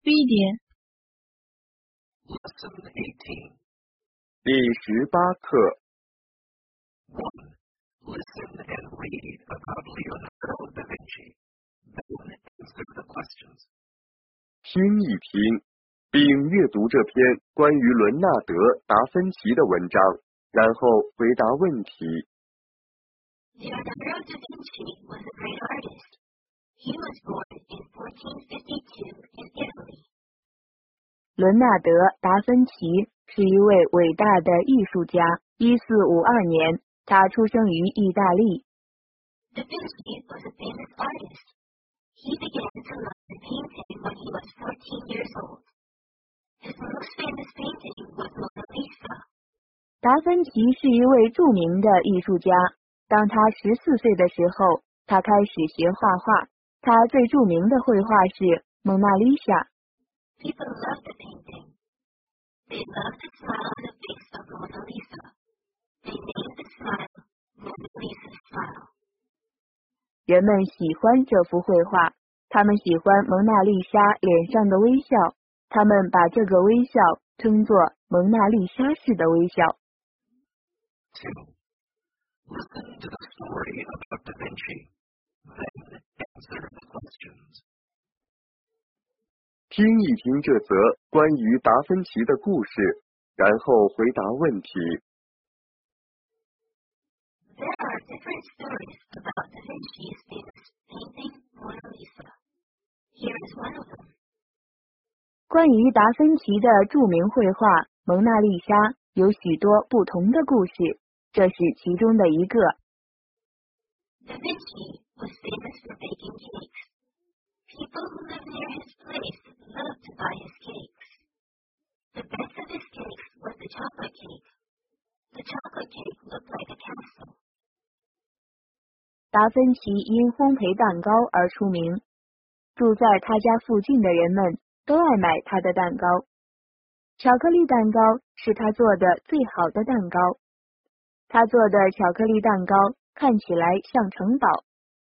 Reading Lesson 18. 第18课 1. Listen and read about Leonardo da Vinci. Then answer the questions. 听一听，并阅读这篇关于伦纳德·达芬奇的文章，然后回答问题。 Leonardo da Vinci was a great artist. He was born in 1452 in Italy. 伦纳德·达芬奇是一位伟大的艺术家。1452年，他出生于意大利。 Da Vinci was a famous artist. He began to learn painting when he was 14 years old. His most famous painting was Mona Lisa. 达芬奇是一位著名的艺术家。当他14岁的时候，他开始学画画。他最著名的绘画是《蒙娜丽莎》。 People loved the painting. They loved the smile on the face of Mona Lisa. They named the smile Mona Lisa's smile. 人们喜欢这幅绘画，他们喜欢蒙娜丽莎脸上的微笑，他们把这个微笑称作蒙娜丽莎式的微笑。 2. Listen to the story about Da Vinci. Then answer the questions. 听一听这则关于达芬奇的故事，然后回答问题。 There are different stories about Da Vinci's famous painting, Mona Lisa. Here is one of them. 关于达芬奇的著名绘画《蒙娜丽莎》有许多不同的故事，这是其中的一个。 Da Vinci was famous for baking cakes. People who lived near his place loved to buy his cakes. The best of his cakes was the chocolate cake. The chocolate cake looked like a castle. 达芬奇因烘焙蛋糕而出名，住在他家附近的人们都爱买他的蛋糕。巧克力蛋糕是他做的最好的蛋糕。他做的巧克力蛋糕看起来像城堡。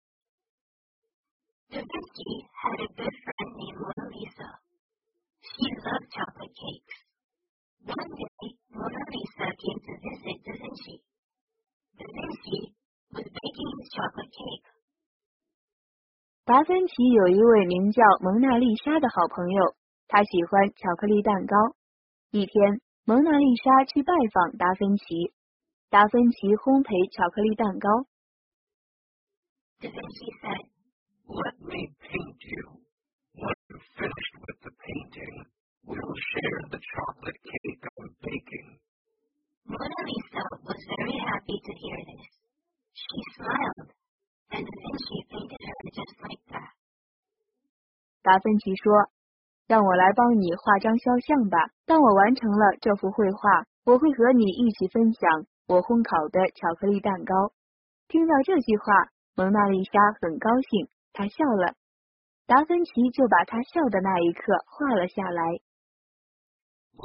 Da Vinci had a good friend named Mona Lisa. She loved chocolate cakes. One day, Mona Lisa came to visit Da Vinci. Da Vinci was baking his chocolate cake. 达芬奇有一位名叫蒙娜丽莎的好朋友，他喜欢巧克力蛋糕。一天，蒙娜丽莎去拜访达芬奇，达芬奇烘焙巧克力蛋糕。 Da Vinci said, Let me paint you. When you're finished with the painting, we'll share the chocolate cake I'm baking. Mona Lisa was very happy to hear this. She smiled, and Da Vinci painted her just like that. 达芬奇说：“让我来帮你画张肖像吧。当我完成了这幅绘画，我会和你一起分享我烘烤的巧克力蛋糕。”听到这句话，蒙娜丽莎很高兴，她笑了。达芬奇就把她笑的那一刻画了下来。